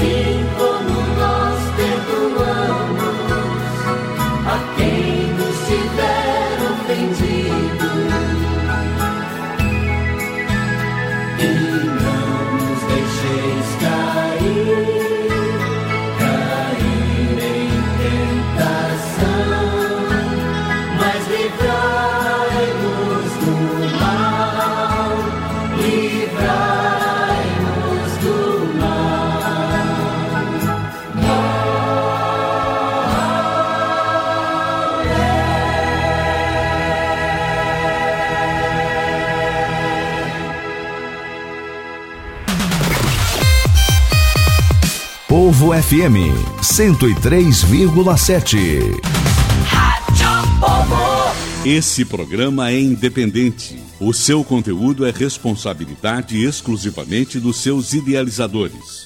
assim como nós perdoamos a quem nos tiver ofendido, e não nos deixeis cair em tentação, mas livrai-nos do mal, livrai-nos do Povo FM 103,7. Rádio Povo. Esse programa é independente. O seu conteúdo é responsabilidade exclusivamente dos seus idealizadores.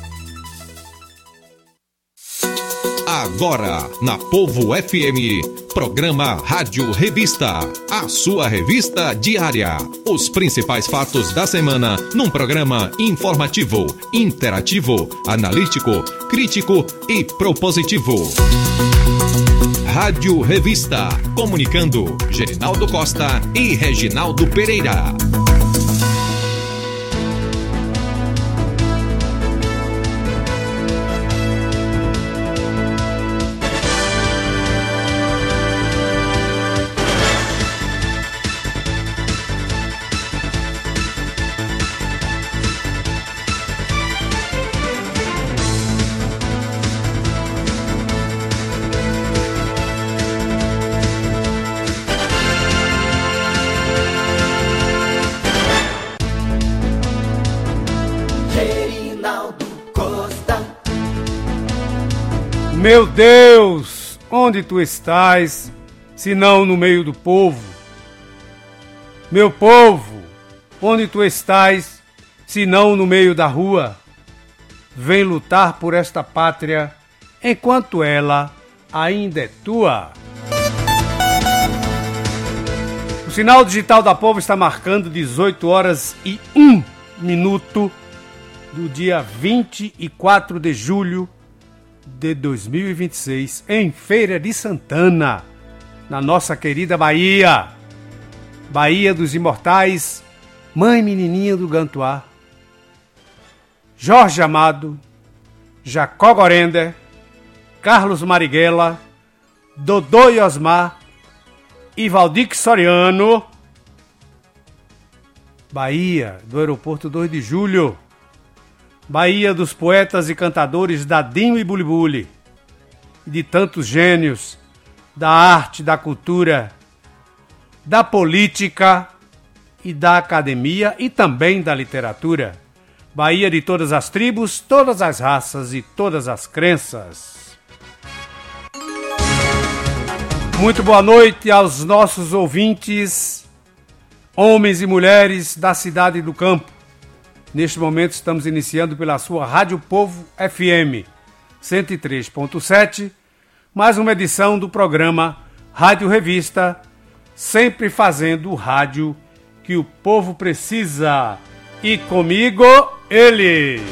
Agora, na Povo FM, programa Rádio Revista, a sua revista diária. Os principais fatos da semana num programa informativo, interativo, analítico, crítico e propositivo. Rádio Revista, comunicando Gerinaldo Costa e Reginaldo Pereira. Meu Deus, onde tu estás, se não no meio do povo? Meu povo, onde tu estás, se não no meio da rua? Vem lutar por esta pátria, enquanto ela ainda é tua. O sinal digital da Povo está marcando 18 horas e 1 minuto do dia 24 de julho de 2026, em Feira de Santana, na nossa querida Bahia. Bahia dos Imortais, Mãe Menininha do Gantuá, Jorge Amado, Jacó Gorender, Carlos Marighella, Dodô e Osmar e Valdir Soriano. Bahia do Aeroporto 2 de Julho, Bahia dos poetas e cantadores Dadinho e Bulibuli, e de tantos gênios da arte, da cultura, da política e da academia e também da literatura. Bahia de todas as tribos, todas as raças e todas as crenças. Muito boa noite aos nossos ouvintes, homens e mulheres da cidade e do campo. Neste momento estamos iniciando pela sua Rádio Povo FM 103.7, mais uma edição do programa Rádio Revista, sempre fazendo o rádio que o povo precisa. E comigo, ele,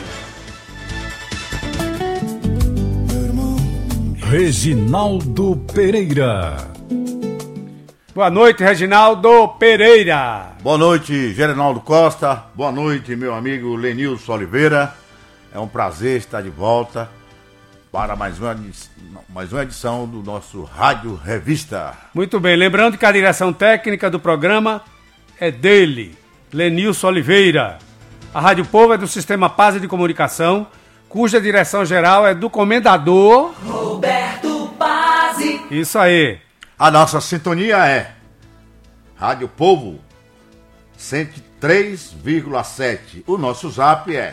Reginaldo Pereira. Boa noite, Reginaldo Pereira. Boa noite, Gerinaldo Costa. Boa noite, meu amigo Lenilson Oliveira. É um prazer estar de volta para mais uma edição do nosso Rádio Revista. Muito bem, lembrando que a direção técnica do programa é dele, Lenilson Oliveira. A Rádio Povo é do Sistema Paz de Comunicação, cuja direção geral é do comendador Roberto Pazzi. Isso aí. A nossa sintonia é Rádio Povo 103,7. O nosso zap é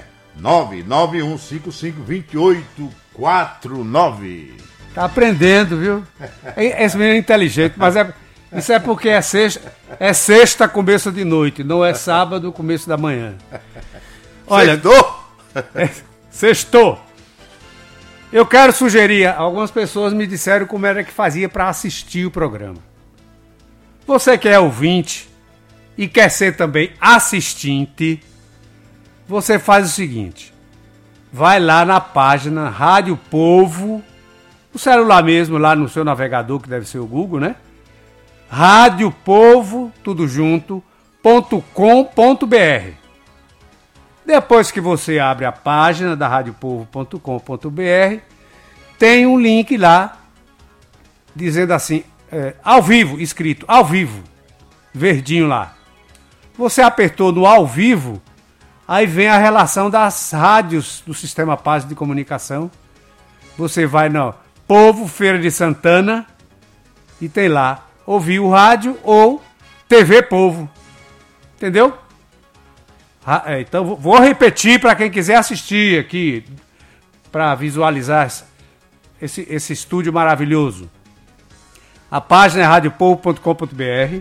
991552849. Tá aprendendo, viu? Esse menino é inteligente, mas isso é porque é sexta começo de noite, não é sábado começo da manhã. Olha, sextou. Eu quero sugerir, algumas pessoas me disseram como era que fazia para assistir o programa. Você que é ouvinte e quer ser também assistente, você faz o seguinte: vai lá na página Rádio Povo, o celular mesmo, lá no seu navegador, que deve ser o Google, né? Rádio Povo, tudo junto, .com.br. Depois que você abre a página da radiopovo.com.br, tem um link lá, dizendo assim, ao vivo, escrito ao vivo, verdinho lá. Você apertou no ao vivo, aí vem a relação das rádios do Sistema Paz de Comunicação. Você vai no Povo Feira de Santana e tem lá, ouvir o rádio ou TV Povo. Entendeu? Então vou repetir para quem quiser assistir aqui, para visualizar esse estúdio maravilhoso. A página é radiopovo.com.br.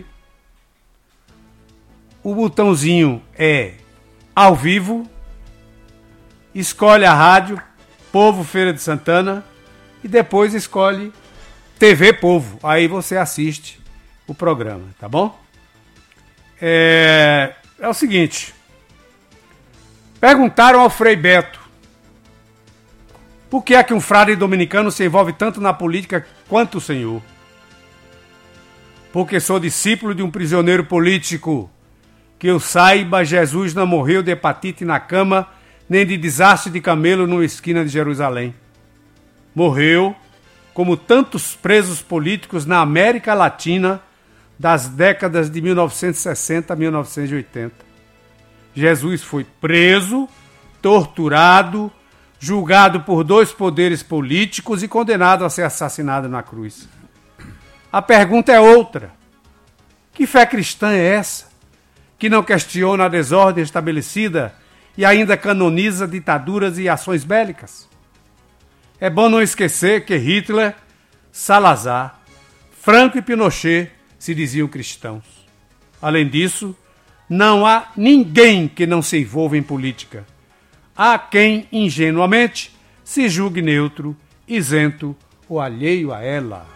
O botãozinho é ao vivo. Escolhe a rádio Povo Feira de Santana e depois escolhe TV Povo. Aí você assiste o programa, tá bom? É o seguinte. Perguntaram ao Frei Beto por que é que um frade dominicano se envolve tanto na política quanto o senhor. Porque sou discípulo de um prisioneiro político. Que eu saiba, Jesus não morreu de hepatite na cama, nem de desastre de camelo numa esquina de Jerusalém. Morreu, como tantos presos políticos na América Latina das décadas de 1960 a 1980. Jesus foi preso, torturado, julgado por 2 poderes políticos e condenado a ser assassinado na cruz. A pergunta é outra. Que fé cristã é essa? Que não questiona a desordem estabelecida e ainda canoniza ditaduras e ações bélicas? É bom não esquecer que Hitler, Salazar, Franco e Pinochet se diziam cristãos. Além disso, não há ninguém que não se envolva em política. Há quem, ingenuamente, se julgue neutro, isento ou alheio a ela.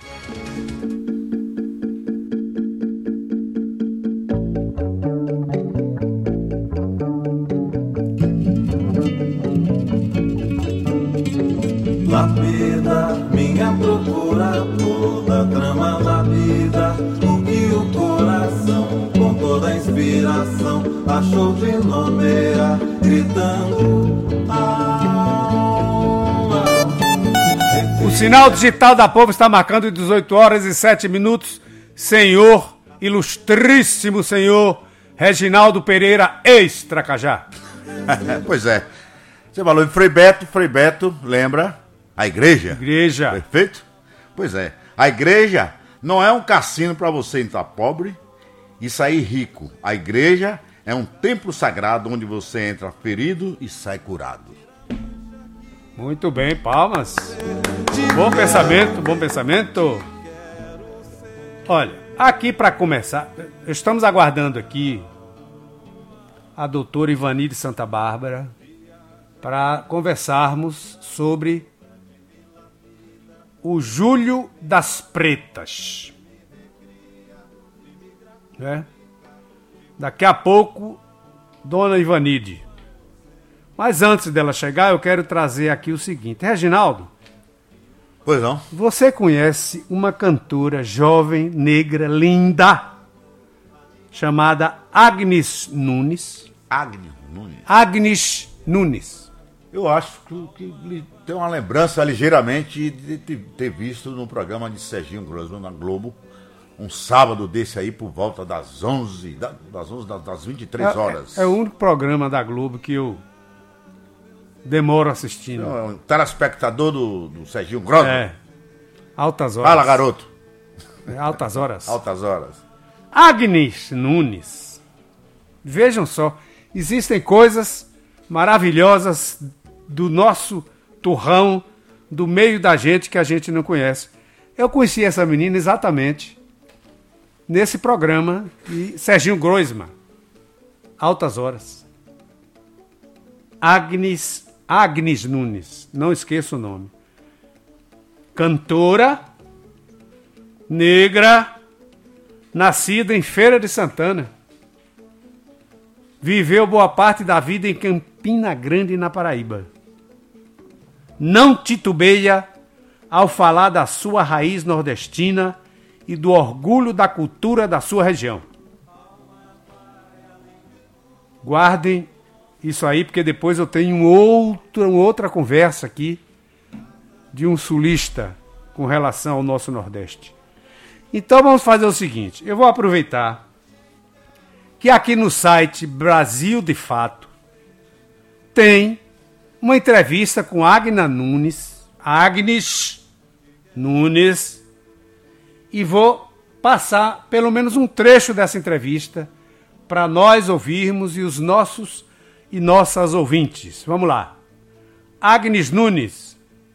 Lapida, minha procura toda, trama lapida, o que o coração, com toda a inspiração, achou de nomear, gritando alma. O sinal digital da Povo está marcando 18 horas e 7 minutos. Senhor, ilustríssimo senhor Reginaldo Pereira, ex-Tracajá. Pois é. Você falou de Frei Beto, lembra? A igreja. Igreja. Perfeito? Pois é. A igreja não é um cassino para você entrar pobre e sair rico. A igreja é um templo sagrado onde você entra ferido e sai curado. Muito bem, palmas. Bom pensamento, bom pensamento. Olha, aqui para começar, estamos aguardando aqui a doutora Ivani de Santa Bárbara para conversarmos sobre o Júlio das Pretas. Né? Daqui a pouco, dona Ivanide. Mas antes dela chegar, eu quero trazer aqui o seguinte. Reginaldo. Pois não. Você conhece uma cantora jovem, negra, linda, chamada Agnes Nunes? Agnes Nunes. Eu acho que tem uma lembrança ligeiramente de ter visto no programa de Serginho Groisman na Globo, um sábado desse aí por volta das 23 horas. É o único programa da Globo que eu demoro assistindo. É um telespectador do Serginho Groisman. É. Altas horas. Fala, garoto. Altas horas. Altas horas. Agnes Nunes. Vejam só, existem coisas maravilhosas do nosso turrão, do meio da gente que a gente não conhece. Eu conheci essa menina exatamente nesse programa de Serginho Groisman. Altas horas. Agnes Nunes, não esqueça o nome. Cantora, negra, nascida em Feira de Santana. Viveu boa parte da vida em Campina Grande, na Paraíba. não titubeia ao falar da sua raiz nordestina e do orgulho da cultura da sua região. Guardem isso aí, porque depois eu tenho outra conversa aqui de um sulista com relação ao nosso Nordeste. Então vamos fazer o seguinte, eu vou aproveitar que aqui no site Brasil de Fato tem uma entrevista com Agnes Nunes, e vou passar pelo menos um trecho dessa entrevista para nós ouvirmos e os nossos e nossas ouvintes. Vamos lá. Agnes Nunes.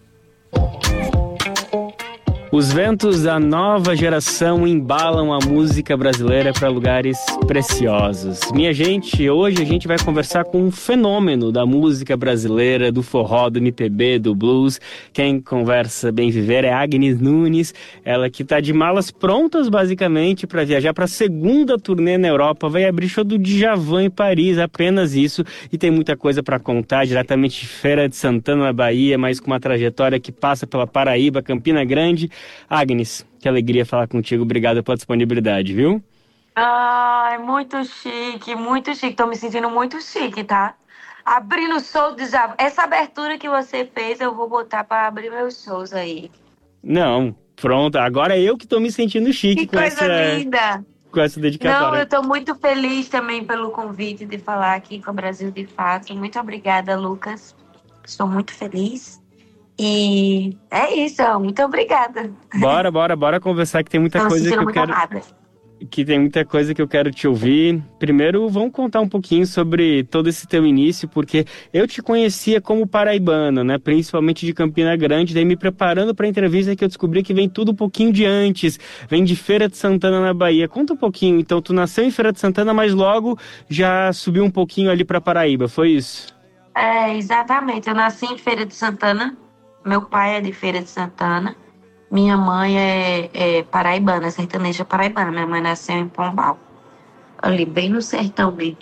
Os ventos da nova geração embalam a música brasileira para lugares preciosos. Minha gente, hoje a gente vai conversar com um fenômeno da música brasileira, do forró, do MPB, do blues. Quem conversa bem viver é Agnes Nunes, ela que está de malas prontas basicamente para viajar para a segunda turnê na Europa. Vai abrir show do Djavan em Paris, apenas isso, e tem muita coisa para contar, diretamente de Feira de Santana, na Bahia, mas com uma trajetória que passa pela Paraíba, Campina Grande. Agnes, que alegria falar contigo, obrigado pela disponibilidade, viu? Ai, muito chique, muito chique. Tô me sentindo muito chique, tá? Abrindo o show de Djavan. Essa abertura que você fez, eu vou botar pra abrir meus shows aí. Não, pronto, agora eu que tô me sentindo chique Que coisa linda! Com essa dedicatória. Não, eu tô muito feliz também pelo convite de falar aqui com o Brasil de Fato. Muito obrigada, Lucas. Estou muito feliz. E é isso, muito obrigada. Bora conversar que tem muita coisa que eu quero. Que tem muita coisa que eu quero te ouvir. Primeiro, vamos contar um pouquinho sobre todo esse teu início, porque eu te conhecia como paraibano, né? Principalmente de Campina Grande, daí me preparando para a entrevista que eu descobri que vem tudo um pouquinho de antes, vem de Feira de Santana na Bahia. Conta um pouquinho, então tu nasceu em Feira de Santana, mas logo já subiu um pouquinho ali para Paraíba, foi isso? É, exatamente. Eu nasci em Feira de Santana. Meu pai é de Feira de Santana. Minha mãe é paraibana, sertaneja paraibana. Minha mãe nasceu em Pombal, ali bem no sertão mesmo.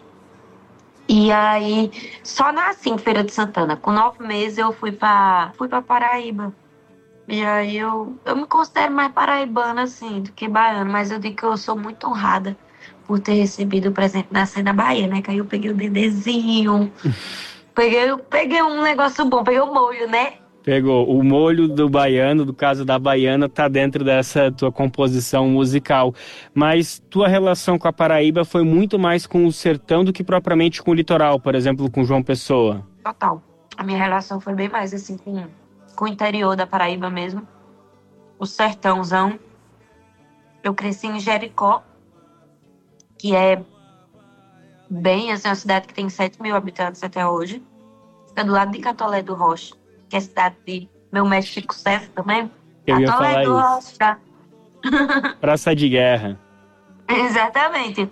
E aí, só nasci em Feira de Santana. Com 9 meses eu fui pra Paraíba. E aí eu me considero mais paraibana, assim, do que baiana. Mas eu digo que eu sou muito honrada por ter recebido o presente de nascer na Bahia, né? Que aí eu peguei o dedezinho. peguei um negócio bom, peguei o molho, né? Pegou. O molho do baiano, do caso da baiana, tá dentro dessa tua composição musical. Mas tua relação com a Paraíba foi muito mais com o sertão do que propriamente com o litoral, por exemplo, com João Pessoa. Total. A minha relação foi bem mais assim com o interior da Paraíba mesmo. O sertãozão. Eu cresci em Jericó, que é bem, assim, uma cidade que tem 7 mil habitantes até hoje. Fica do lado de Catolé do Rocha, que é a cidade de meu mestre Chico César também. Eu ia Catolé falar do isso. Rocha. Praça de Guerra. Exatamente.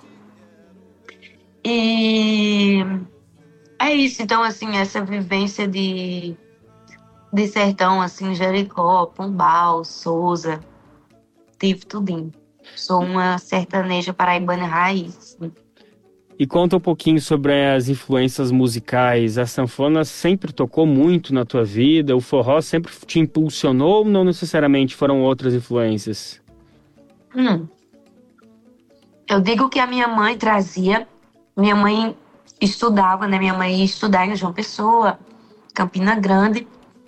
E é isso, então, assim, essa vivência de sertão, assim, Jericó, Pombal, Souza, tive tudinho. Sou uma sertaneja paraibana raiz. E conta um pouquinho sobre as influências musicais. A sanfona sempre tocou muito na tua vida? O forró sempre te impulsionou ou não necessariamente foram outras influências? Eu digo que a minha mãe trazia. Minha mãe estudava, né? Minha mãe ia estudar em João Pessoa, Campina Grande.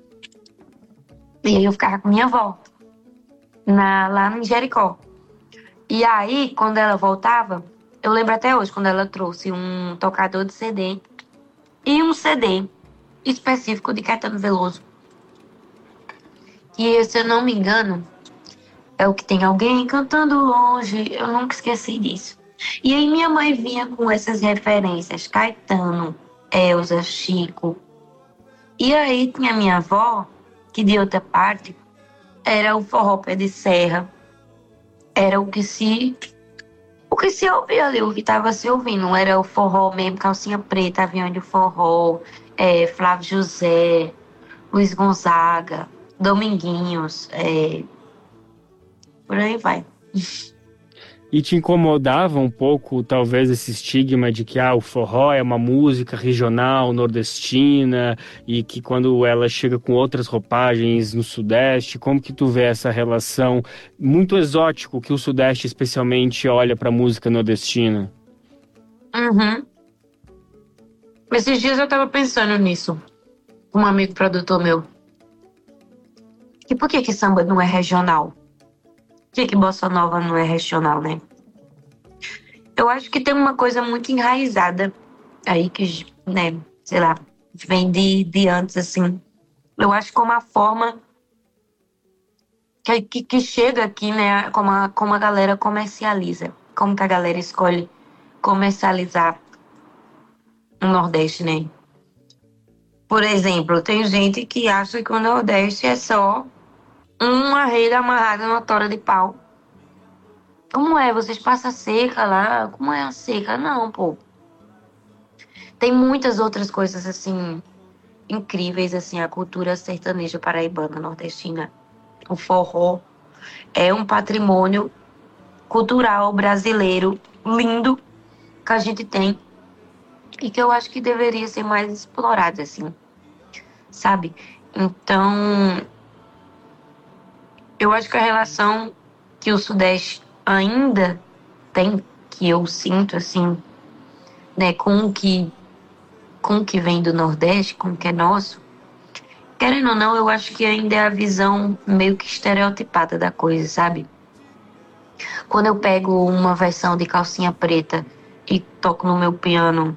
E aí eu ficava com minha avó, lá em Jericó. E aí, quando ela voltava, eu lembro até hoje, quando ela trouxe um tocador de CD e um CD específico de Caetano Veloso. E, se eu não me engano, é o que tem alguém cantando longe. Eu nunca esqueci disso. E aí minha mãe vinha com essas referências, Caetano, Elza, Chico. E aí tinha minha avó, que de outra parte era o forró pé de serra. Era o que se ouvia ali, o que estava se ouvindo. Não era o forró mesmo, calcinha preta, avião de forró, Flávio José, Luiz Gonzaga, Dominguinhos, por aí vai. E te incomodava um pouco, talvez, esse estigma de que o forró é uma música regional, nordestina, e que quando ela chega com outras roupagens no Sudeste, como que tu vê essa relação muito exótico que o Sudeste especialmente olha para a música nordestina? Uhum. Esses dias eu tava pensando nisso, com um amigo produtor meu. E por que samba não é regional? Por que bossa nova não é regional, né? Eu acho que tem uma coisa muito enraizada aí que, né, sei lá, vem de antes, assim. Eu acho como a forma que chega aqui, né, como a galera comercializa. Como que a galera escolhe comercializar o Nordeste, né? Por exemplo, tem gente que acha que o Nordeste é só uma rede amarrada numa tora de pau. Como é? Vocês passam seca lá? Como é a seca? Não, pô. Tem muitas outras coisas, assim, incríveis, assim, a cultura sertaneja paraibana, nordestina. O forró é um patrimônio cultural brasileiro lindo que a gente tem e que eu acho que deveria ser mais explorado, assim, sabe? Então, eu acho que a relação que o Sudeste ainda tem, que eu sinto, assim, né, com o que vem do Nordeste, com o que é nosso, querendo ou não, eu acho que ainda é a visão meio que estereotipada da coisa, sabe? Quando eu pego uma versão de Calcinha Preta e toco no meu piano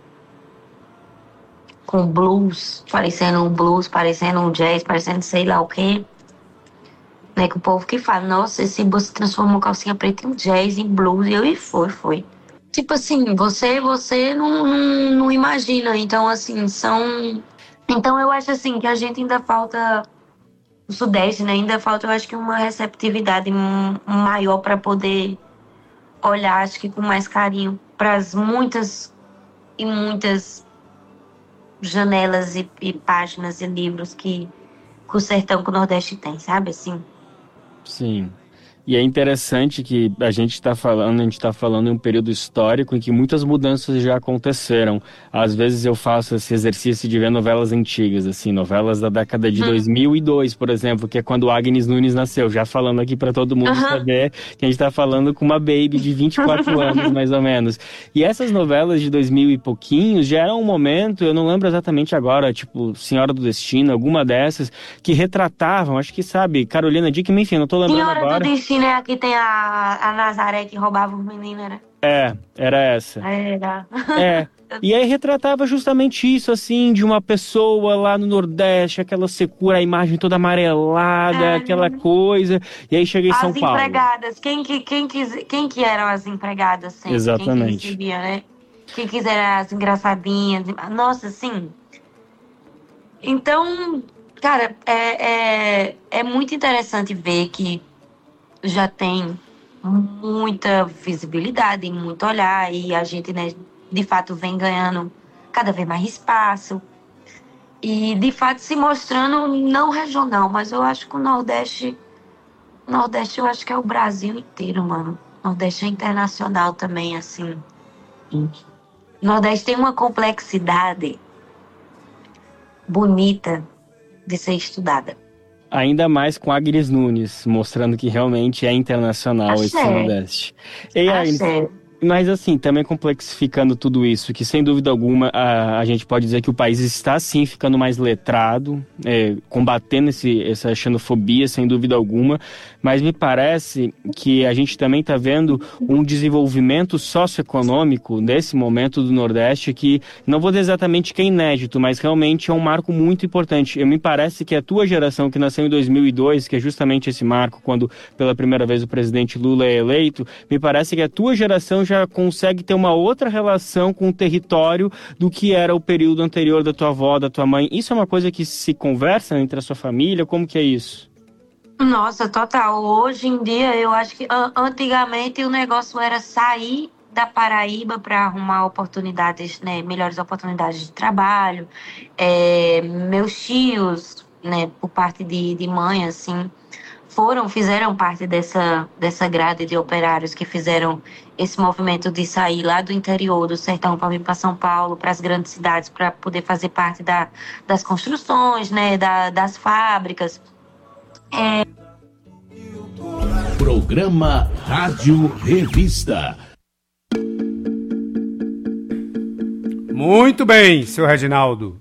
com blues, parecendo um jazz, parecendo sei lá o quê, né? Que o povo que fala, nossa, esse você transformou Calcinha Preta em jazz, em blues, e eu, e foi. Tipo assim, você não imagina, então assim, Então eu acho assim que a gente ainda falta, o Sudeste, né? Ainda falta, eu acho que uma receptividade maior para poder olhar, acho que com mais carinho, para as muitas e muitas janelas e páginas e livros que o sertão, que o Nordeste tem, sabe assim? Sim. E é interessante que a gente está falando em um período histórico em que muitas mudanças já aconteceram. Às vezes eu faço esse exercício de ver novelas antigas, assim, novelas da década de 2002, por exemplo, que é quando Agnes Nunes nasceu. Já falando aqui para todo mundo saber que a gente está falando com uma baby de 24 anos, mais ou menos. E essas novelas de 2000 e pouquinhos já eram um momento, eu não lembro exatamente agora, tipo Senhora do Destino, alguma dessas, que retratavam, acho que sabe, Carolina Dickman, enfim, não tô lembrando Senhora agora. do Destino é aqui tem a Nazaré que roubava os meninos, né? Era essa. Era. E aí retratava justamente isso, assim, de uma pessoa lá no Nordeste, aquela secura, a imagem toda amarelada, aquela coisa, e aí chega em São Paulo. As empregadas, quem que eram as empregadas sempre? Exatamente. Quem que recebia, né? Quem quiser as engraçadinhas. Nossa, assim. Então, cara, é muito interessante ver que já tem muita visibilidade, muito olhar, e a gente, né, de fato vem ganhando cada vez mais espaço e de fato se mostrando não regional, mas eu acho que o Nordeste eu acho que é o Brasil inteiro, mano. O Nordeste é internacional também, assim. O Nordeste tem uma complexidade bonita de ser estudada. Ainda mais com Agnes Nunes, mostrando que realmente é internacional esse Nordeste. E aí, mas assim, também complexificando tudo isso, que sem dúvida alguma a gente pode dizer que o país está sim ficando mais letrado, combatendo essa xenofobia, sem dúvida alguma, mas me parece que a gente também está vendo um desenvolvimento socioeconômico nesse momento do Nordeste que, não vou dizer exatamente que é inédito, mas realmente é um marco muito importante. Me parece que a tua geração, que nasceu em 2002, que é justamente esse marco, quando pela primeira vez o presidente Lula é eleito, me parece que a tua geração já consegue ter uma outra relação com o território do que era o período anterior da tua avó, da tua mãe. Isso é uma coisa que se conversa entre a sua família? Como que é isso? Nossa, total. Hoje em dia, eu acho que antigamente o negócio era sair da Paraíba para arrumar oportunidades, né, melhores oportunidades de trabalho. Meus tios, né, por parte de mãe, assim, fizeram parte dessa grade de operários que fizeram esse movimento de sair lá do interior do sertão para vir para São Paulo, para as grandes cidades, para poder fazer parte das construções, né, das fábricas. Programa Rádio Revista. Muito bem, seu Reginaldo.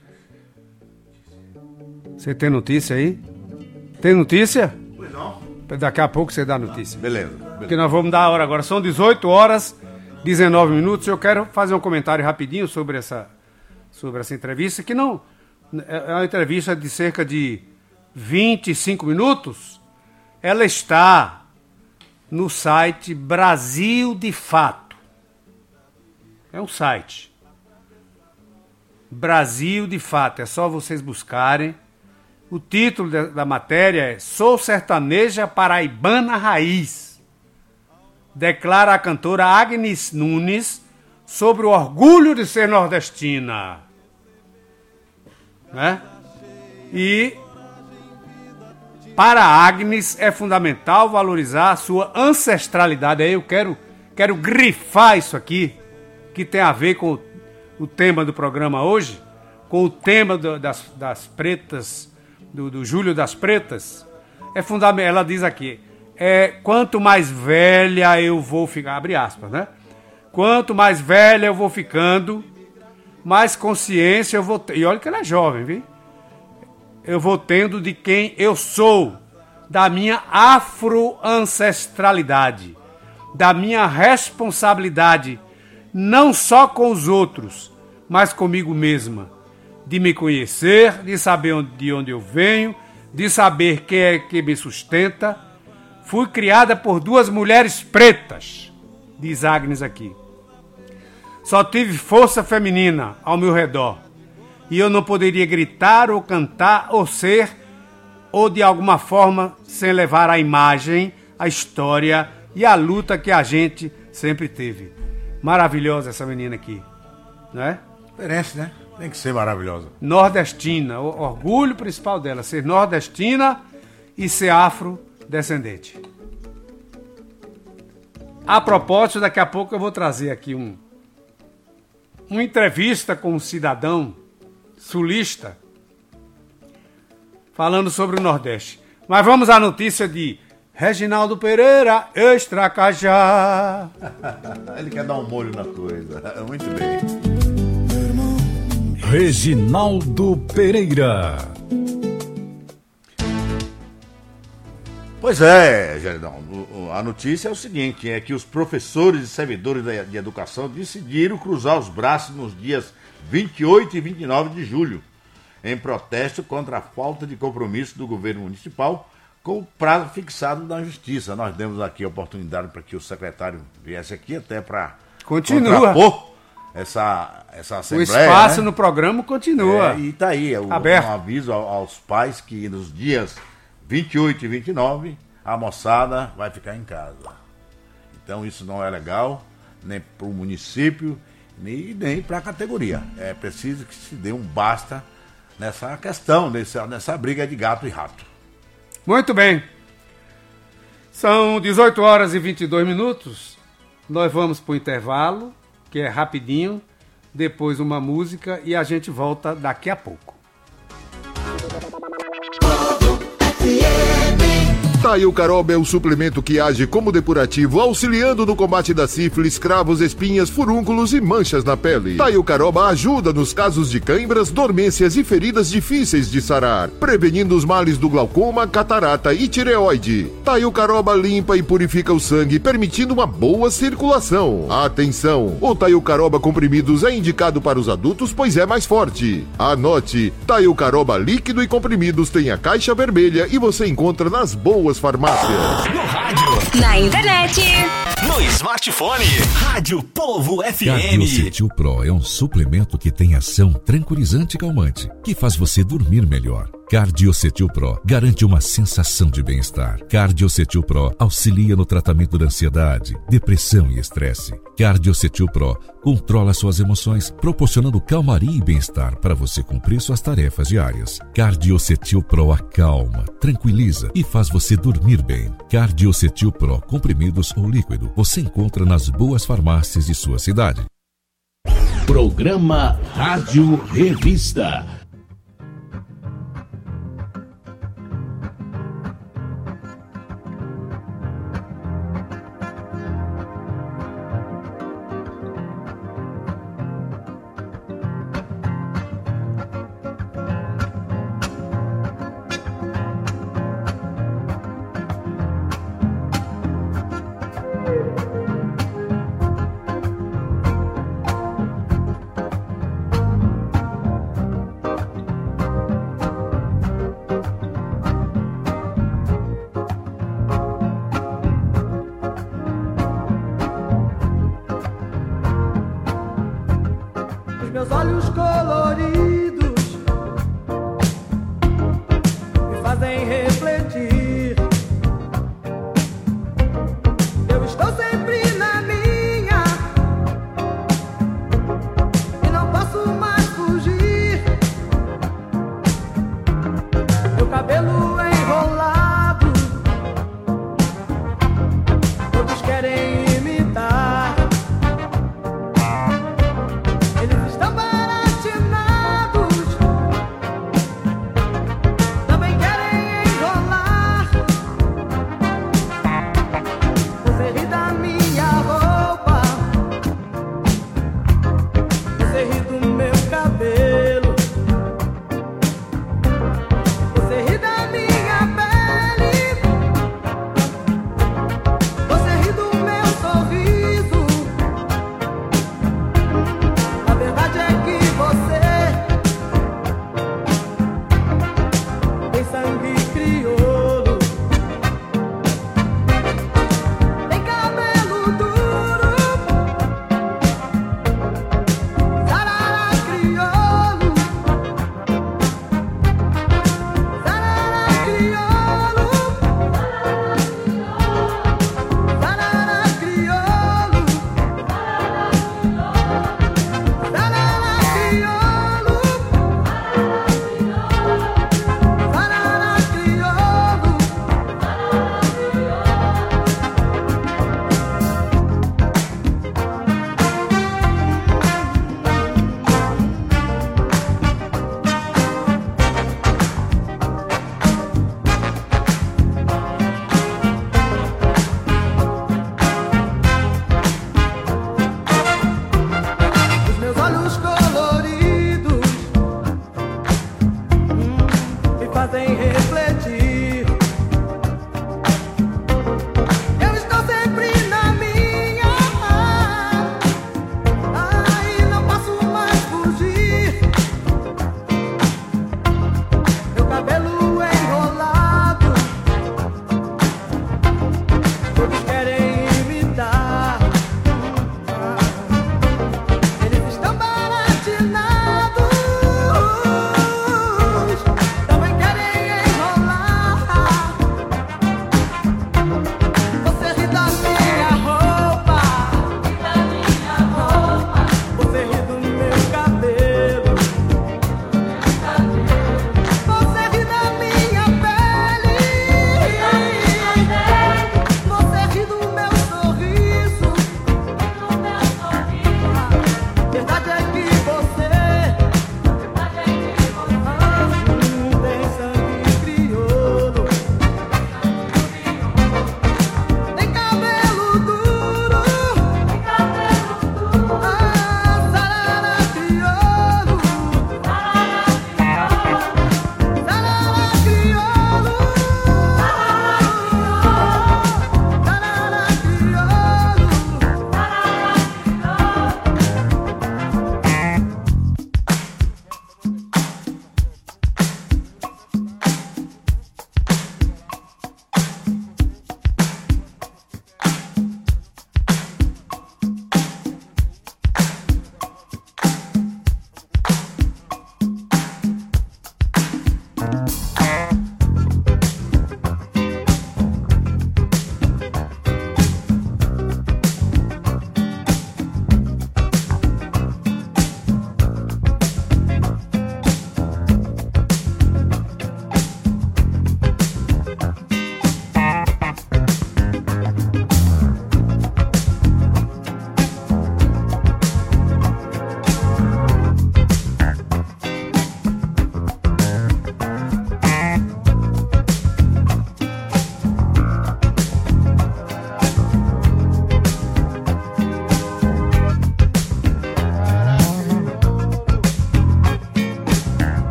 Você tem notícia aí? Tem notícia? Pois não. Daqui a pouco você dá notícia. Beleza. Porque nós vamos dar a hora agora. São 18 horas, 19 minutos. Eu quero fazer um comentário rapidinho sobre essa entrevista, que não é uma entrevista de cerca de 25 minutos. Ela está no site Brasil de Fato. É um site. Brasil de Fato. É só vocês buscarem. O título da matéria é Sou Sertaneja Paraibana Raiz. Declara a cantora Agnes Nunes sobre o orgulho de ser nordestina. Né? E para Agnes é fundamental valorizar a sua ancestralidade. Aí eu quero grifar isso aqui, que tem a ver com o tema do programa hoje, com o tema das pretas, do Júlio das Pretas. É fundamental, ela diz aqui, quanto mais velha eu vou ficar, abre aspas, né? Quanto mais velha eu vou ficando, mais consciência eu vou ter. E olha que ela é jovem, viu? Eu vou tendo de quem eu sou, da minha afro-ancestralidade, da minha responsabilidade, não só com os outros, mas comigo mesma, de me conhecer, de saber de onde eu venho, de saber quem é que me sustenta. Fui criada por 2 mulheres pretas, diz Agnes aqui. Só tive força feminina ao meu redor. E eu não poderia gritar ou cantar ou ser, ou de alguma forma, sem levar a imagem, a história e a luta que a gente sempre teve. Maravilhosa essa menina aqui, não é? Parece, né? Tem que ser maravilhosa. Nordestina, o orgulho principal dela, ser nordestina e ser afrodescendente. A propósito, daqui a pouco eu vou trazer aqui uma entrevista com um cidadão sulista falando sobre o Nordeste. Mas vamos à notícia de Reginaldo Pereira, Extracajá. Ele quer dar um molho na coisa. Muito bem. Reginaldo Pereira. Pois é, Geridão. A notícia é o seguinte, é que os professores e servidores de educação decidiram cruzar os braços nos dias 28 e 29 de julho, em protesto contra a falta de compromisso do governo municipal com o prazo fixado da Justiça. Nós demos aqui a oportunidade para que o secretário viesse aqui até para contrapor essa assembleia. O espaço, né, no programa continua. E está aí aberto. Um aviso aos pais que nos dias 28 e 29 a moçada vai ficar em casa. Então isso não é legal, nem para o município, nem para a categoria. É preciso que se dê um basta nessa questão, nessa briga de gato e rato. Muito bem. São 18 horas e 22 minutos. Nós vamos para o intervalo, que é rapidinho, depois uma música e a gente volta daqui a pouco. Taio Caroba é o suplemento que age como depurativo, auxiliando no combate da sífilis, cravos, espinhas, furúnculos e manchas na pele. Taio Caroba ajuda nos casos de cãibras, dormências e feridas difíceis de sarar, prevenindo os males do glaucoma, catarata e tireoide. Taio Caroba limpa e purifica o sangue, permitindo uma boa circulação. Atenção! O Taio Caroba comprimidos é indicado para os adultos, pois é mais forte. Anote! Taio Caroba líquido e comprimidos tem a caixa vermelha e você encontra nas boas farmácias. No rádio, na internet, no smartphone. Rádio Povo FM. Cardiocetil Pro é um suplemento que tem ação tranquilizante e calmante, que faz você dormir melhor. Cardiocetil Pro garante uma sensação de bem-estar. Cardiocetil Pro auxilia no tratamento da ansiedade, depressão e estresse. Cardiocetil Pro controla suas emoções, proporcionando calmaria e bem-estar para você cumprir suas tarefas diárias. Cardiocetil Pro acalma, tranquiliza e faz você dormir bem. Cardiocetil Pro, comprimidos ou líquido, você encontra nas boas farmácias de sua cidade. Programa Rádio Revista. Meus olhos coloridos me fazem refletir. Eu estou sempre na minha e não posso mais fugir. Meu cabelo enrolado, todos querem imitar. Eles estão parados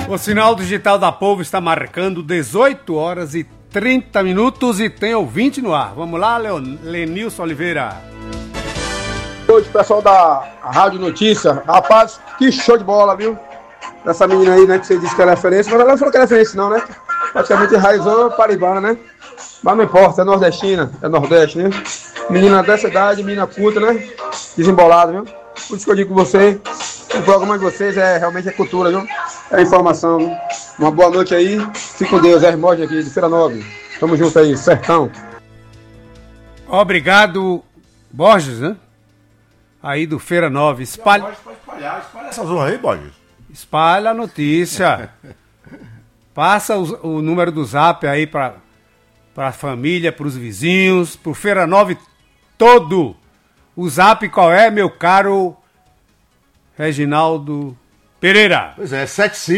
O sinal digital da Povo está marcando 18 horas e 30 minutos e tem ouvinte no ar. Vamos lá, Lenilson Oliveira. Hoje, pessoal da Rádio Notícia, rapaz, que show de bola, viu? Essa menina aí, né, que você disse que ela é referência, mas ela não falou que é referência não, né? Praticamente raizona, paraibana, né? Mas não importa, é nordestina, é nordeste, né? Menina dessa idade, menina culta, né? Desembolada, viu? Por isso que eu digo com você, o programa de vocês realmente é cultura, viu? É informação, viu? Uma boa noite aí, fique com Deus, Hermógenes aqui de Feira Nova. Tamo junto aí, sertão. Obrigado, Borges, né? Aí do Feira Nova. Espalha essa zona aí, Borges. Espalha a notícia. Passa o número do zap aí para a família, para os vizinhos, para o Feira Nova todo. O zap qual é, meu caro Reginaldo Pereira? Pois é,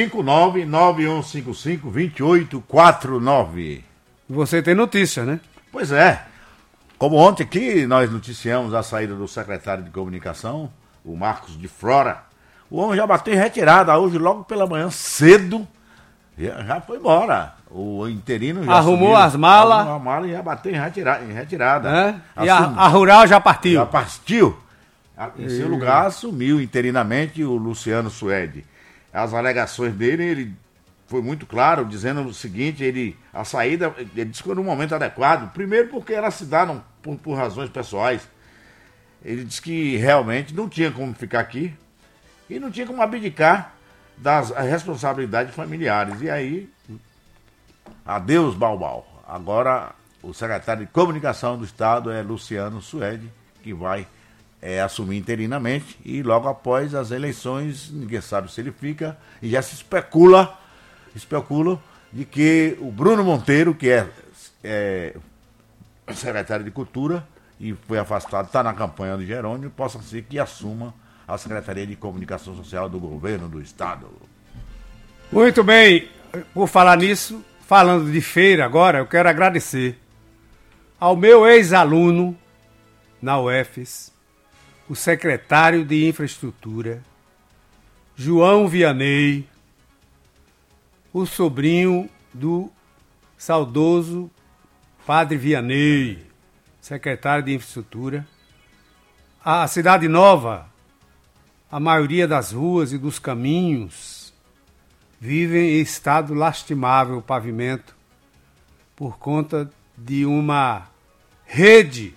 759-9155-2849. Você tem notícia, né? Pois é. Como ontem aqui nós noticiamos a saída do secretário de comunicação, o Marcos de Flora. O homem já bateu em retirada hoje, logo pela manhã, cedo. Já foi embora. O interino já arrumou as malas. Arrumou a mala e já bateu em retirada. É? E a Rural já partiu. Já partiu. Em seu lugar assumiu interinamente o Luciano Suede. As alegações dele, ele foi muito claro, dizendo o seguinte, a saída, ele disse que foi num momento adequado, primeiro porque ela se dá por razões pessoais. Ele disse que realmente não tinha como ficar aqui e não tinha como abdicar das responsabilidades familiares. E aí, adeus, Baubau. Agora, o secretário de Comunicação do Estado é Luciano Suede, que vai assumir interinamente, e logo após as eleições, ninguém sabe se ele fica, e já se especulam de que o Bruno Monteiro, que é secretário de Cultura e foi afastado, está na campanha do Jerônimo, possa ser que assuma a Secretaria de Comunicação Social do Governo do Estado. Muito bem, por falar nisso, falando de feira agora, eu quero agradecer ao meu ex-aluno na UFES, o secretário de Infraestrutura, João Vianney, o sobrinho do saudoso Padre Vianney, secretário de Infraestrutura. A Cidade Nova, a maioria das ruas e dos caminhos vivem em estado lastimável, o pavimento, por conta de uma rede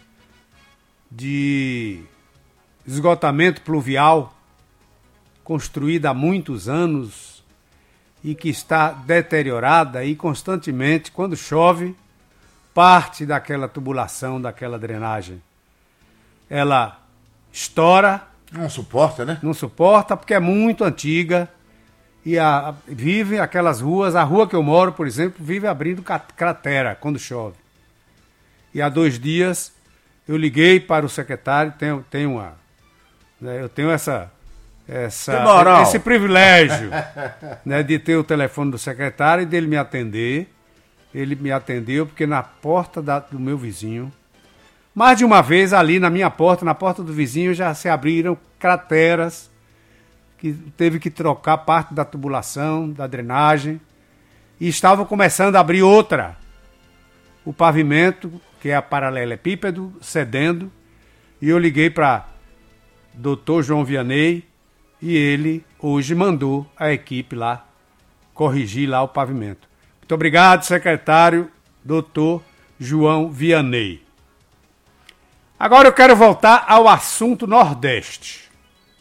de esgotamento pluvial construída há muitos anos e que está deteriorada e constantemente, quando chove, parte daquela tubulação, daquela drenagem, ela estoura. Não suporta, né? Não suporta porque é muito antiga e vive aquelas ruas, a rua que eu moro, por exemplo, vive abrindo cratera quando chove. E há 2 dias eu liguei para o secretário, eu tenho esse privilégio, né, de ter o telefone do secretário e dele me atender. Ele me atendeu porque na porta do meu vizinho, mais de uma vez ali na minha porta, na porta do vizinho, já se abriram crateras, que teve que trocar parte da tubulação, da drenagem, e estavam começando a abrir outra. O pavimento, que é a paralelepípedo, cedendo, e eu liguei para Dr. João Vianney, e ele hoje mandou a equipe lá corrigir lá o pavimento. Muito obrigado, secretário Dr. João Vianney. Agora eu quero voltar ao assunto Nordeste.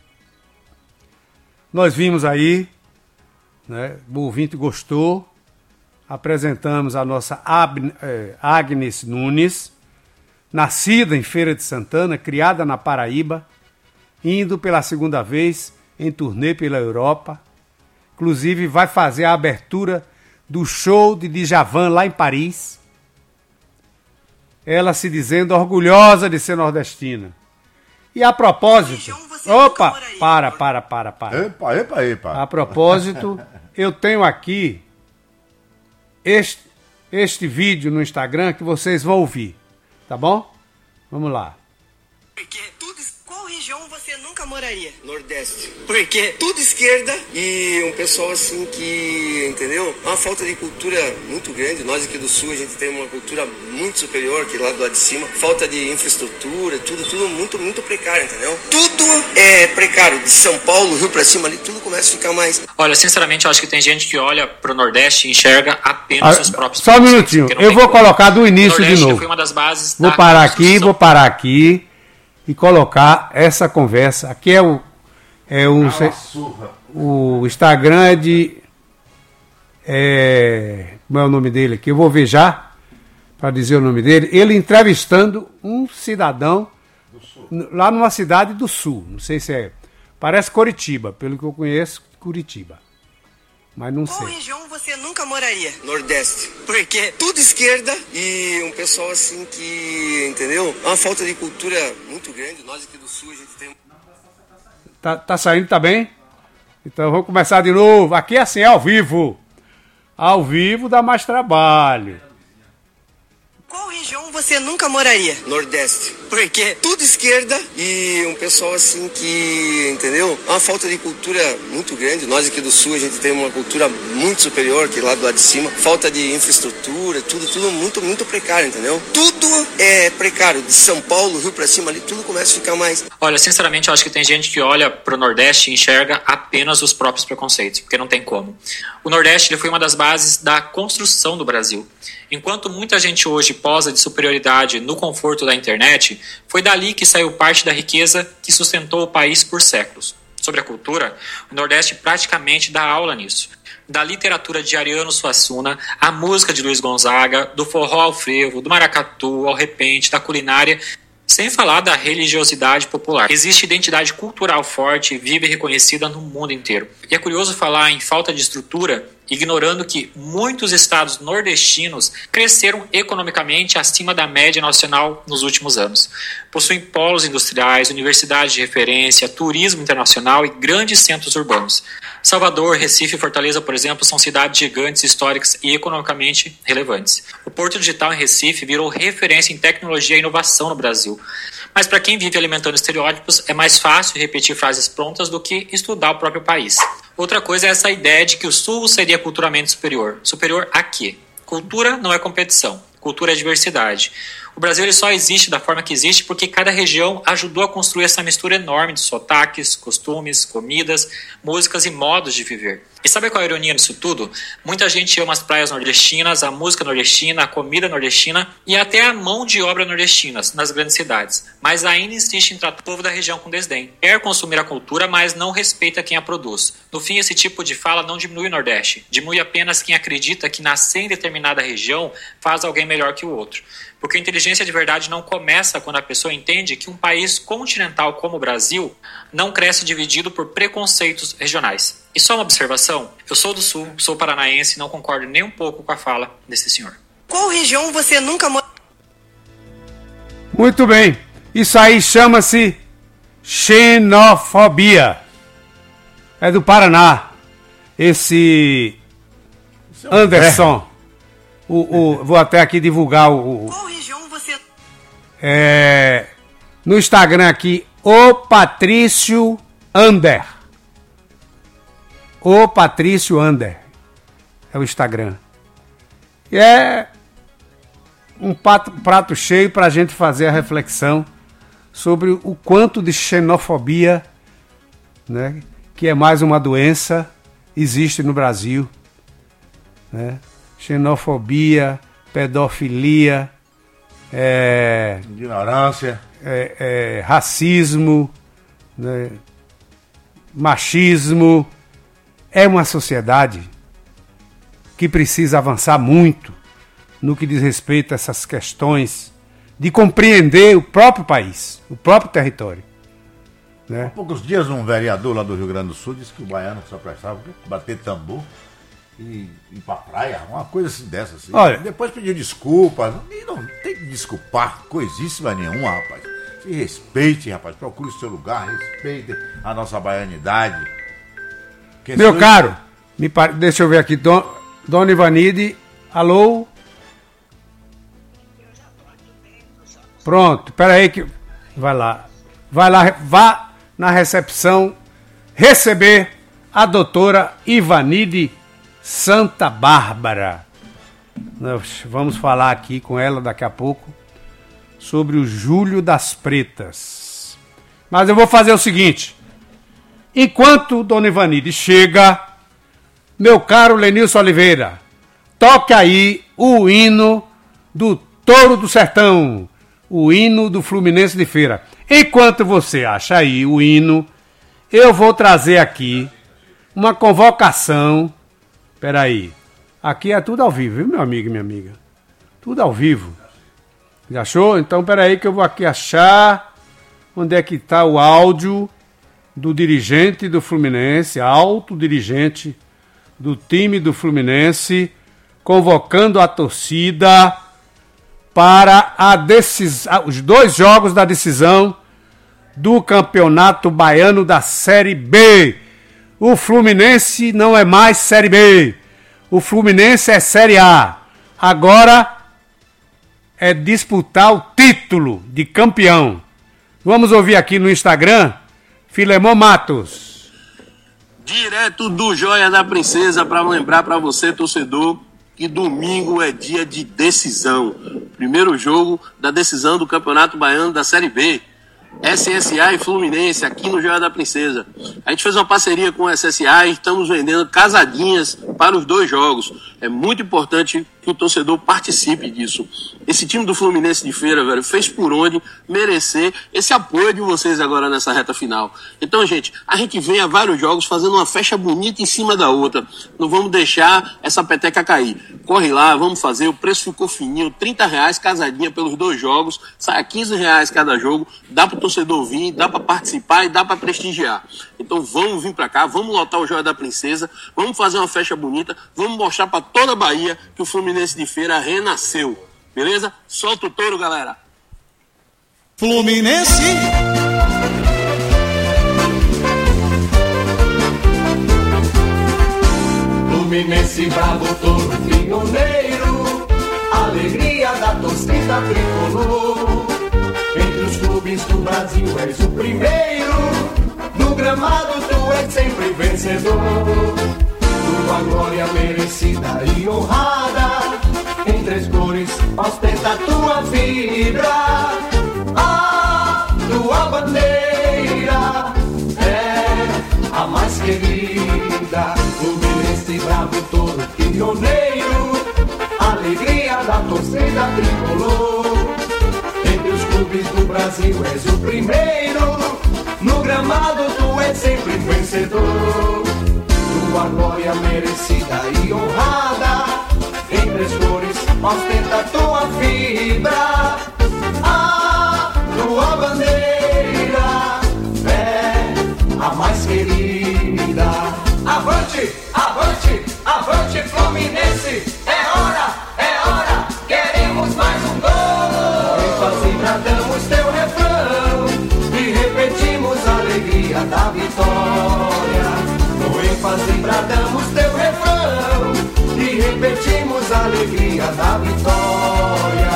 Nós vimos aí, né, o ouvinte gostou, apresentamos a nossa Agnes Nunes, nascida em Feira de Santana, criada na Paraíba, indo pela 2ª vez em turnê pela Europa. Inclusive vai fazer a abertura do show de Djavan lá em Paris. Ela se dizendo orgulhosa de ser nordestina. E a propósito... Opa! Para. Epa. A propósito, eu tenho aqui este vídeo no Instagram que vocês vão ouvir. Tá bom? Vamos lá. Qual região você nunca moraria? Nordeste. Porque tudo esquerda e um pessoal assim que, entendeu? Uma falta de cultura muito grande. Nós aqui do Sul, a gente tem uma cultura muito superior que lá do lado de cima. Falta de infraestrutura, tudo muito precário, entendeu? Tudo é precário. De São Paulo, Rio pra cima ali, tudo começa a ficar mais... Olha, sinceramente, eu acho que tem gente que olha pro Nordeste e enxerga apenas os próprios... Só um minutinho, eu vou colocar do início de novo. Foi uma das bases vou parar aqui e colocar essa conversa. Aqui o Instagram é de... como é o nome dele aqui? Eu vou ver já, para dizer o nome dele. Ele entrevistando um cidadão lá numa cidade do Sul. Não sei se é... Parece Curitiba, pelo que eu conheço, Curitiba. Mas não sei. Qual região você nunca moraria? Nordeste. Porque tudo esquerda e um pessoal assim que, entendeu? Uma falta de cultura muito grande. Nós aqui do Sul, a gente tem... Tá saindo, tá bem? Então vamos começar de novo. Aqui é assim, ao vivo. Ao vivo dá mais trabalho. Qual região você nunca moraria? Nordeste. Porque tudo esquerda e um pessoal assim que, entendeu? Uma falta de cultura muito grande. Nós aqui do Sul, a gente tem uma cultura muito superior que lá do lado de cima. Falta de infraestrutura, tudo muito precário, entendeu? Tudo é precário. De São Paulo, Rio pra cima ali, tudo começa a ficar mais... Olha, sinceramente, eu acho que tem gente que olha pro Nordeste e enxerga apenas os próprios preconceitos, porque não tem como. O Nordeste ele foi uma das bases da construção do Brasil. Enquanto muita gente hoje posa de superioridade no conforto da internet, foi dali que saiu parte da riqueza que sustentou o país por séculos. Sobre a cultura, o Nordeste praticamente dá aula nisso. Da literatura de Ariano Suassuna, a música de Luiz Gonzaga, do forró ao frevo, do maracatu ao repente, da culinária, sem falar da religiosidade popular. Existe identidade cultural forte, viva e reconhecida no mundo inteiro. E é curioso falar em falta de estrutura, ignorando que muitos estados nordestinos cresceram economicamente acima da média nacional nos últimos anos. Possuem polos industriais, universidades de referência, turismo internacional e grandes centros urbanos. Salvador, Recife e Fortaleza, por exemplo, são cidades gigantes, históricas e economicamente relevantes. O Porto Digital em Recife virou referência em tecnologia e inovação no Brasil. Mas para quem vive alimentando estereótipos, é mais fácil repetir frases prontas do que estudar o próprio país. Outra coisa é essa ideia de que o Sul seria culturalmente superior. Superior a quê? Cultura não é competição. Cultura é diversidade. O Brasil ele só existe da forma que existe porque cada região ajudou a construir essa mistura enorme de sotaques, costumes, comidas, músicas e modos de viver. E sabe qual é a ironia disso tudo? Muita gente ama as praias nordestinas, a música nordestina, a comida nordestina e até a mão de obra nordestinas nas grandes cidades. Mas ainda insiste em tratar o povo da região com desdém. Quer consumir a cultura, mas não respeita quem a produz. No fim, esse tipo de fala não diminui o Nordeste. Diminui apenas quem acredita que nascer em determinada região faz alguém melhor que o outro. Porque a inteligência de verdade não começa quando a pessoa entende que um país continental como o Brasil não cresce dividido por preconceitos regionais. E só uma observação, eu sou do Sul, sou paranaense e não concordo nem um pouco com a fala desse senhor. Qual região você nunca Muito bem, isso aí chama-se xenofobia. É do Paraná, esse Anderson. Vou até aqui divulgar Qual região você... no Instagram aqui, o Patrício Ander. O Patrício Ander. É o Instagram. E é um prato cheio para a gente fazer a reflexão sobre o quanto de xenofobia, né, que é mais uma doença, existe no Brasil, né? Xenofobia, pedofilia, ignorância, racismo, né, machismo. É uma sociedade que precisa avançar muito no que diz respeito a essas questões de compreender o próprio país, o próprio território. Né? Há poucos dias um vereador lá do Rio Grande do Sul disse que o baiano só prestava bater tambor e ir pra praia, uma coisa assim dessa. Assim. Olha, depois pediu desculpa, não tem que desculpar coisíssima nenhuma, rapaz. Se respeite, rapaz, procure o seu lugar, respeite a nossa baianidade. Meu caro, deixa eu ver aqui, Dona Ivanide, alô? Pronto, peraí que... Vai lá. vá na recepção receber a doutora Ivanide Santa Bárbara. Nós vamos falar aqui com ela daqui a pouco sobre o Júlio das Pretas. Mas eu vou fazer o seguinte: enquanto Dona Ivanide chega, meu caro Lenilson Oliveira, toque aí o hino do Touro do Sertão, o hino do Fluminense de Feira. Enquanto você acha aí o hino, eu vou trazer aqui uma convocação. Peraí, aqui é tudo ao vivo, viu, meu amigo e minha amiga? Tudo ao vivo. Já achou? Então peraí que eu vou aqui achar onde é que está o áudio do dirigente do Fluminense, alto dirigente do time do Fluminense, convocando a torcida para os 2 jogos da decisão do Campeonato Baiano da Série B. O Fluminense não é mais Série B. O Fluminense é Série A. Agora é disputar o título de campeão. Vamos ouvir aqui no Instagram, Filemon Matos. Direto do Joia da Princesa, para lembrar para você, torcedor, que domingo é dia de decisão. Primeiro jogo da decisão do Campeonato Baiano da Série B. SSA e Fluminense, aqui no Joia da Princesa. A gente fez uma parceria com o SSA e estamos vendendo casadinhas para os 2 jogos. É muito importante que o torcedor participe disso. Esse time do Fluminense de Feira, velho, fez por onde merecer esse apoio de vocês agora nessa reta final. Então, gente, a gente vem a vários jogos fazendo uma festa bonita em cima da outra. Não vamos deixar essa peteca cair. Corre lá, vamos fazer. O preço ficou fininho, R$30 casadinha pelos 2 jogos. Sai a R$15 cada jogo. Dá para o torcedor vir, dá para participar e dá para prestigiar. Então vamos vir para cá, vamos lotar o Joia da Princesa, vamos fazer uma festa bonita, vamos mostrar para toda a Bahia que o Fluminense de Feira renasceu. Beleza? Solta o touro, galera. Fluminense. Fluminense bravo, touro pioneiro, alegria da torcida tricolor. Entre os clubes do Brasil és o primeiro, no gramado tu és sempre vencedor. Tua glória merecida e honrada, em 3 cores ostenta tua fibra. A tua bandeira é a mais querida. Fluminense bravo, touro pioneiro, alegria da torcida tricolor. Entre os clubes do Brasil és o primeiro, no gramado tu és sempre vencedor. Tua glória merecida e honrada, em 3 cores ostenta tua fibra. A tua bandeira é a mais querida. Avante, avante, avante Fluminense, é hora, queremos mais um gol. Em bradamos teu refrão e repetimos a alegria da vitória. No ênfase bradamos teu refrão e repetimos a alegria da vitória.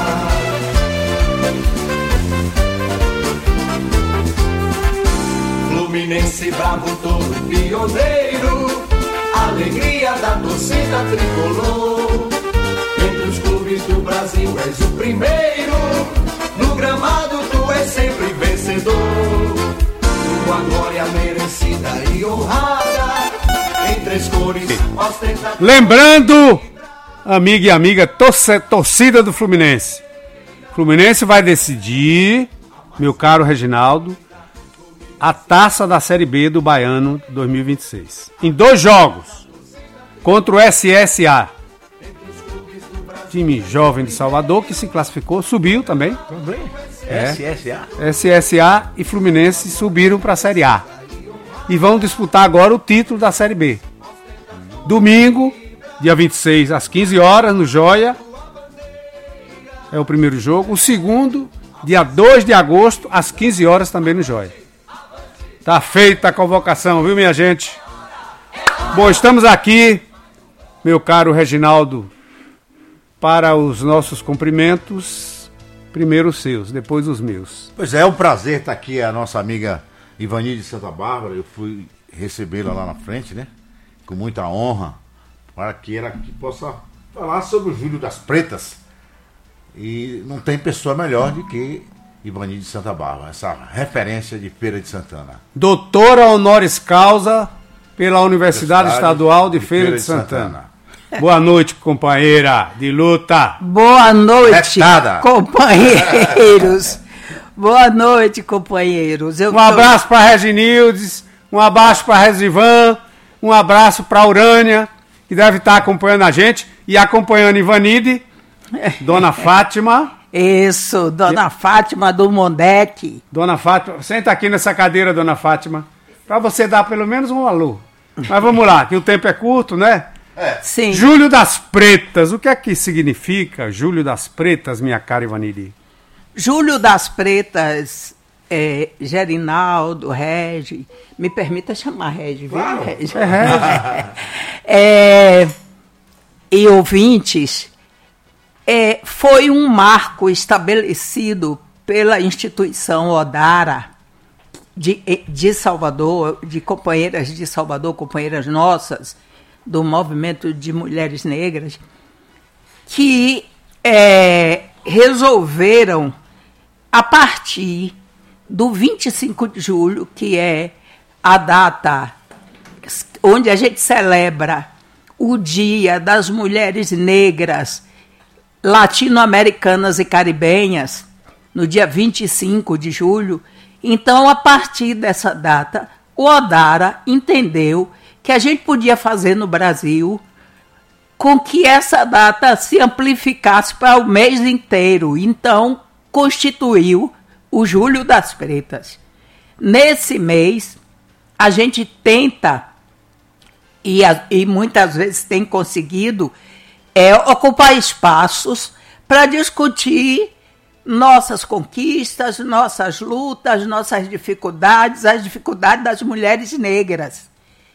Fluminense bravo, touro pioneiro, alegria da torcida tricolor. Entre os clubes do Brasil és o primeiro, no gramado tu és sempre vencedor. Tua glória merecida e honrada, em 3 cores ostenta. Lembrando, amiga e amiga, torcida do Fluminense. Fluminense vai decidir, meu caro Reginaldo, a taça da Série B do Baiano 2026. Em 2 jogos, contra o SSA. Time jovem de Salvador, que se classificou, subiu também. SSA e Fluminense subiram para a Série A. E vão disputar agora o título da Série B. Domingo, dia 26, às 15 horas, no Joia. É o primeiro jogo. O segundo, dia 2 de agosto, às 15 horas, também no Joia. Tá feita a convocação, viu, minha gente? Bom, estamos aqui, meu caro Reginaldo, para os nossos cumprimentos Primeiro os seus, depois os meus. Pois é um prazer estar aqui, a nossa amiga Ivani de Santa Bárbara. Eu fui recebê-la lá na frente, né? Com muita honra, para que ela aqui possa falar sobre o Júlio das Pretas. E não tem pessoa melhor do que Ivani de Santa Bárbara, essa referência de Feira de Santana. Doutora honoris causa pela Universidade Estadual de Feira de Santana. Boa noite, companheira de luta. Boa noite, Retada. companheiros. Boa noite, companheiros. Um abraço para Reginildes, um abraço para Resivan, um abraço para Urânia, que deve estar acompanhando a gente, e acompanhando Ivanide, Dona Fátima. Isso, Dona Fátima do Mondec. Dona Fátima, senta aqui nessa cadeira, Dona Fátima, para você dar pelo menos um alô. Mas vamos lá, que o tempo é curto, né? Sim. Júlio das Pretas, o que é que significa Júlio das Pretas, minha cara Ivanide? Júlio das Pretas, Gerinaldo, Regi, me permita chamar Regi, viu, Claro. Regi? É Regi. E ouvintes, foi um marco estabelecido pela instituição Odara de Salvador, de companheiras de Salvador, companheiras nossas, do movimento de mulheres negras, que resolveram, a partir do 25 de julho, que é a data onde a gente celebra o Dia das Mulheres Negras Latino-Americanas e Caribenhas, no dia 25 de julho. Então, a partir dessa data, o Odara entendeu que a gente podia fazer no Brasil com que essa data se amplificasse para o mês inteiro. Então, constituiu o Júlio das Pretas. Nesse mês, a gente tenta, e muitas vezes tem conseguido, ocupar espaços para discutir nossas conquistas, nossas lutas, nossas dificuldades, as dificuldades das mulheres negras.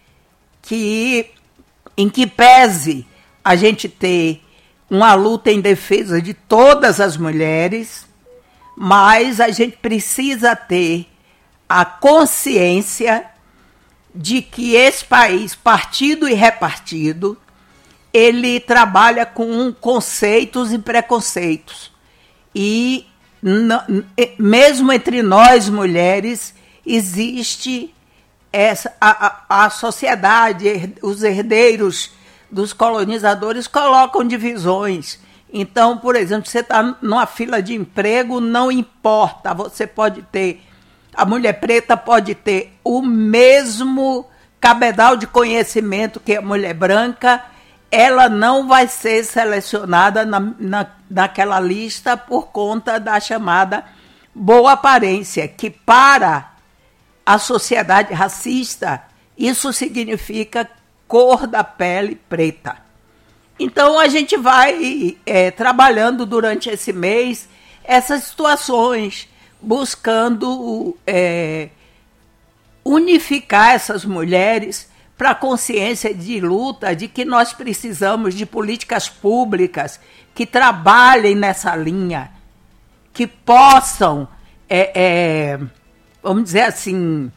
Em que pese a gente ter uma luta em defesa de todas as mulheres, mas a gente precisa ter a consciência de que esse país, partido e repartido, ele trabalha com conceitos e preconceitos. E mesmo entre nós, mulheres, existe a sociedade, os herdeiros dos colonizadores colocam divisões. Então, por exemplo, você está numa fila de emprego, não importa, você pode ter, a mulher preta pode ter o mesmo cabedal de conhecimento que a mulher branca, ela não vai ser selecionada naquela lista por conta da chamada boa aparência, que para a sociedade racista, isso significa cor da pele preta. Então, a gente vai trabalhando durante esse mês essas situações, buscando unificar essas mulheres para a consciência de luta, de que nós precisamos de políticas públicas que trabalhem nessa linha, que possam, vamos dizer assim,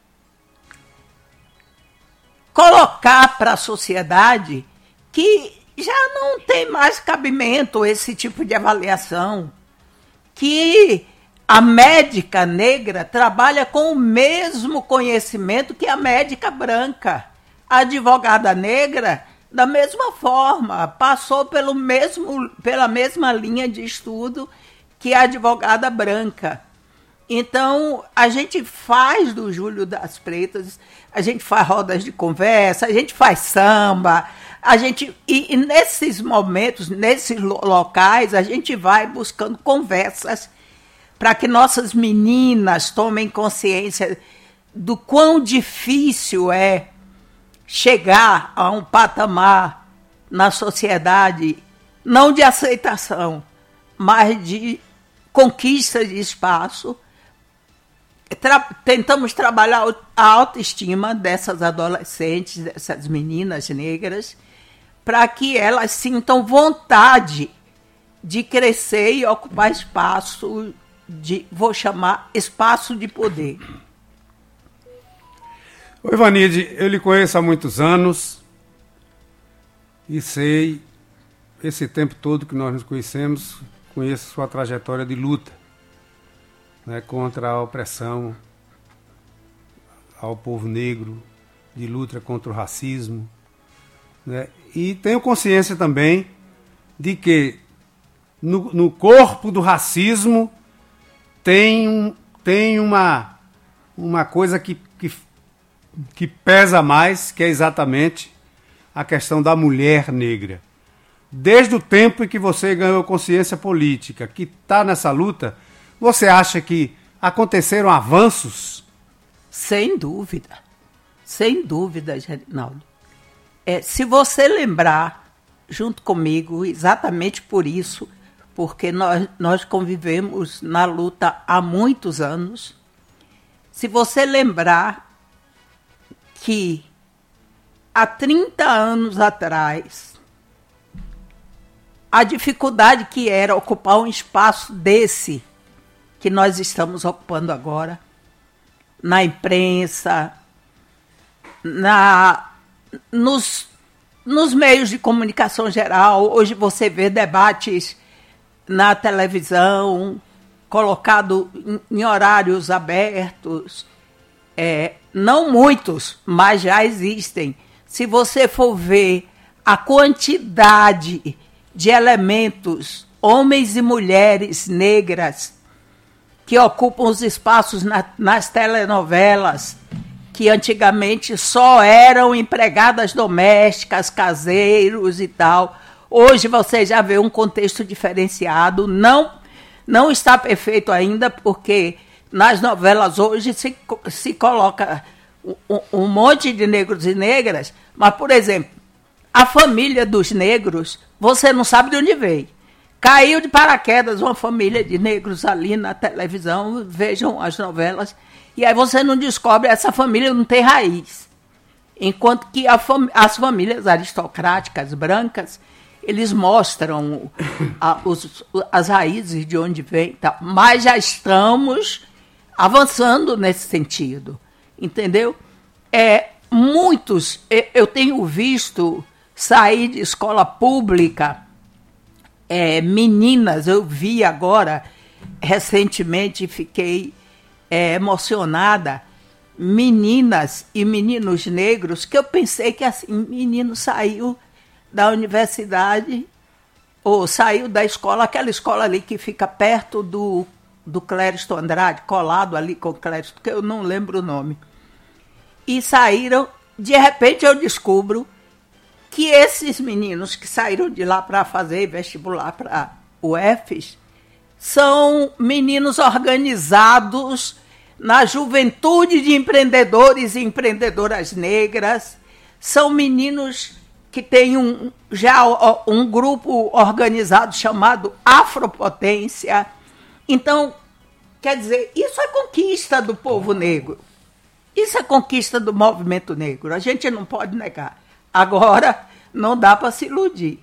colocar para a sociedade que já não tem mais cabimento esse tipo de avaliação, que a médica negra trabalha com o mesmo conhecimento que a médica branca. A advogada negra, da mesma forma, passou pela mesma linha de estudo que a advogada branca. Então, a gente faz do Júlio das Pretas, a gente faz rodas de conversa, a gente faz samba, e nesses momentos, nesses locais, a gente vai buscando conversas para que nossas meninas tomem consciência do quão difícil é chegar a um patamar na sociedade, não de aceitação, mas de conquista de espaço. Tentamos trabalhar a autoestima dessas adolescentes, dessas meninas negras, para que elas sintam vontade de crescer e ocupar espaço vou chamar, espaço de poder. Oi, Ivanilde, eu lhe conheço há muitos anos e sei, esse tempo todo que nós nos conhecemos, conheço sua trajetória de luta, né, contra a opressão ao povo negro, de luta contra o racismo, né, e tenho consciência também de que no corpo do racismo tem uma coisa que pesa mais, que é exatamente a questão da mulher negra. Desde o tempo em que você ganhou consciência política, que está nessa luta, você acha que aconteceram avanços? Sem dúvida, Gerinaldo. Se você lembrar, junto comigo, exatamente por isso, porque nós convivemos na luta há muitos anos, se você lembrar que há 30 anos atrás, a dificuldade que era ocupar um espaço desse que nós estamos ocupando agora, na imprensa, nos meios de comunicação geral. Hoje você vê debates na televisão, colocado em horários abertos, não muitos, mas já existem. Se você for ver a quantidade de elementos, homens e mulheres negras, que ocupam os espaços nas telenovelas, que antigamente só eram empregadas domésticas, caseiros e tal. Hoje você já vê um contexto diferenciado. Não está perfeito ainda, porque nas novelas hoje se coloca um monte de negros e negras, mas, por exemplo, a família dos negros, você não sabe de onde veio. Caiu de paraquedas uma família de negros ali na televisão, vejam as novelas, e aí você não descobre, essa família não tem raiz. Enquanto que as famílias aristocráticas brancas, eles mostram as raízes de onde vem, tá? Mas já estamos avançando nesse sentido, entendeu? Eu tenho visto sair de escola pública meninas, eu vi agora, recentemente, fiquei emocionada, meninas e meninos negros, que eu pensei que assim, menino saiu da universidade, ou saiu da escola, aquela escola ali que fica perto do Clériston Andrade, colado ali com o Clériston, que eu não lembro o nome. E saíram, de repente eu descubro que esses meninos que saíram de lá para fazer vestibular para o UFES são meninos organizados na juventude de empreendedores e empreendedoras negras, são meninos que têm já um grupo organizado chamado Afropotência. Então, quer dizer, isso é conquista do povo negro, isso é conquista do movimento negro, a gente não pode negar. Agora, não dá para se iludir.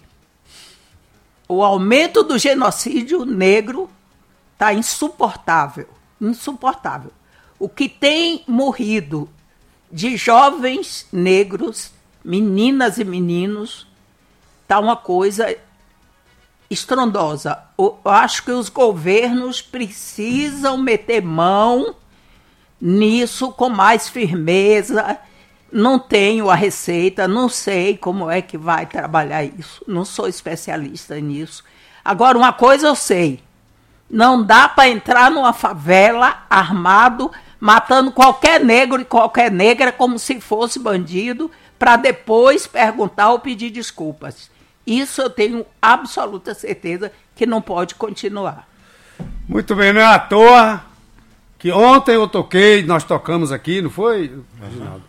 O aumento do genocídio negro está insuportável, insuportável. O que tem morrido de jovens negros, meninas e meninos, está uma coisa estrondosa. Eu acho que os governos precisam meter mão nisso com mais firmeza. Não tenho a receita, não sei como é que vai trabalhar isso, não sou especialista nisso. Agora, uma coisa eu sei, não dá para entrar numa favela armado, matando qualquer negro e qualquer negra como se fosse bandido, para depois perguntar ou pedir desculpas. Isso eu tenho absoluta certeza que não pode continuar. Muito bem, não é à toa que ontem eu toquei, nós tocamos aqui, não foi, Reginaldo?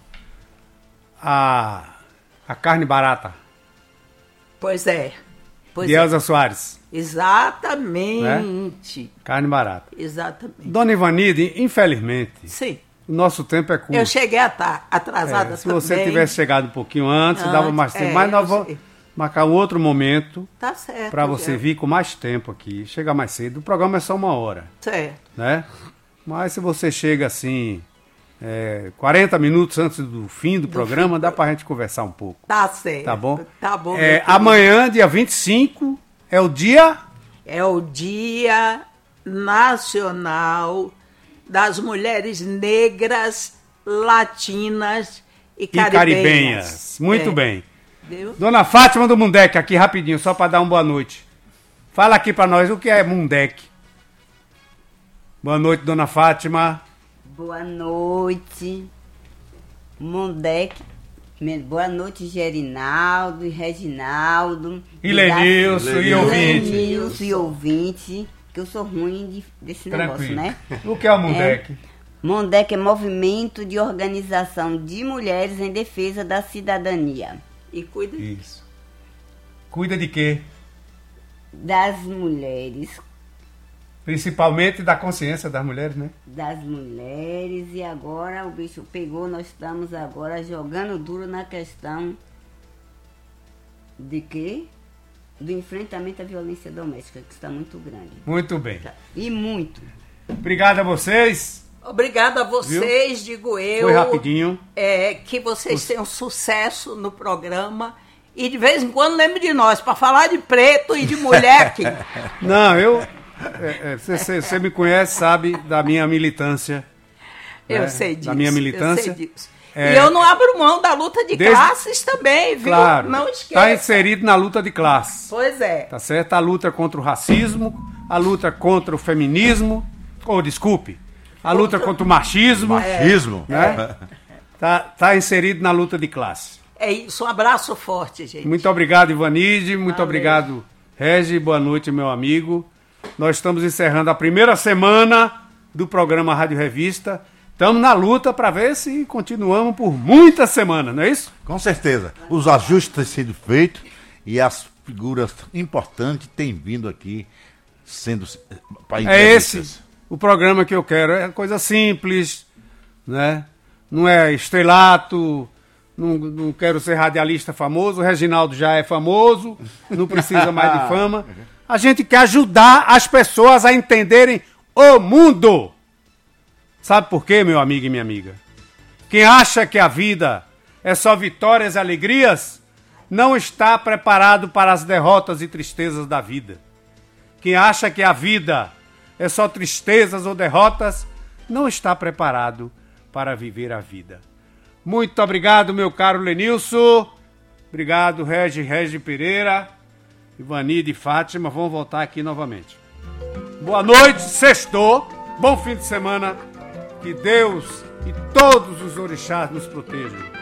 A carne barata. Pois é. De Elza Soares. Exatamente. Né? Carne barata. Exatamente. Dona Ivanilde, infelizmente, sim, o nosso tempo é curto. Eu cheguei atrasada se você tivesse chegado um pouquinho antes, dava mais tempo. Mas marcar um outro momento. Tá certo. Para você vir com mais tempo aqui. Chega mais cedo. O programa é só 1 hora. Certo. Né? Mas se você chega assim, 40 minutos antes do fim do programa, dá pra gente conversar um pouco. Tá certo. Tá bom? Tá bom. Amanhã, dia 25, é o dia... É o Dia Nacional das Mulheres Negras, Latinas e Caribenhas. Muito bem. Viu? Dona Fátima do Mundeque, aqui rapidinho, só para dar uma boa noite. Fala aqui para nós o que é Mundeque. Boa noite, Dona Fátima. Boa noite, Mundeque. Boa noite, Gerinaldo e Reginaldo. E Lenilson e ouvinte. Lenilson e ouvinte, que eu sou ruim desse negócio, né? O que é o Mundeque? Mundeque é Movimento de Organização de Mulheres em Defesa da Cidadania. E cuida Isso. Cuida de quê? Das mulheres. Principalmente da consciência das mulheres, né? Das mulheres, e agora o bicho pegou, nós estamos agora jogando duro na questão de quê? Do enfrentamento à violência doméstica, que está muito grande. Muito bem. E muito. Obrigado a vocês. Obrigada a vocês, Viu? digo eu. Foi rapidinho. Que vocês tenham sucesso no programa. E de vez em quando lembre de nós, para falar de preto e de mulher aqui. Não, você me conhece, sabe, da minha militância. Eu sei disso. Da minha militância. Eu sei disso. E eu não abro mão da luta de classes também, viu? Claro, não esqueça. Está inserido na luta de classes. Pois é. Tá certo? A luta contra o racismo, a luta contra o feminismo, a luta contra o machismo. Machismo. Né? Tá inserido na luta de classes. É isso, um abraço forte, gente. Muito obrigado, Ivanide, muito obrigado, Regi, boa noite, meu amigo. Nós estamos encerrando a primeira semana do programa Rádio Revista. Estamos na luta para ver se continuamos por muitas semanas, não é isso? Com certeza. Os ajustes têm sido feitos e as figuras importantes têm vindo aqui sendo para entrevistas. É esse o programa que eu quero. É coisa simples, né? Não é estrelato, não quero ser radialista famoso. O Reginaldo já é famoso, não precisa mais de fama. A gente quer ajudar as pessoas a entenderem o mundo. Sabe por quê, meu amigo e minha amiga? Quem acha que a vida é só vitórias e alegrias, não está preparado para as derrotas e tristezas da vida. Quem acha que a vida é só tristezas ou derrotas, não está preparado para viver a vida. Muito obrigado, meu caro Lenilson. Obrigado, Regi Pereira, Ivanide e Fátima. Vão voltar aqui novamente. Boa noite, sextou. Bom fim de semana. Que Deus e todos os orixás nos protejam.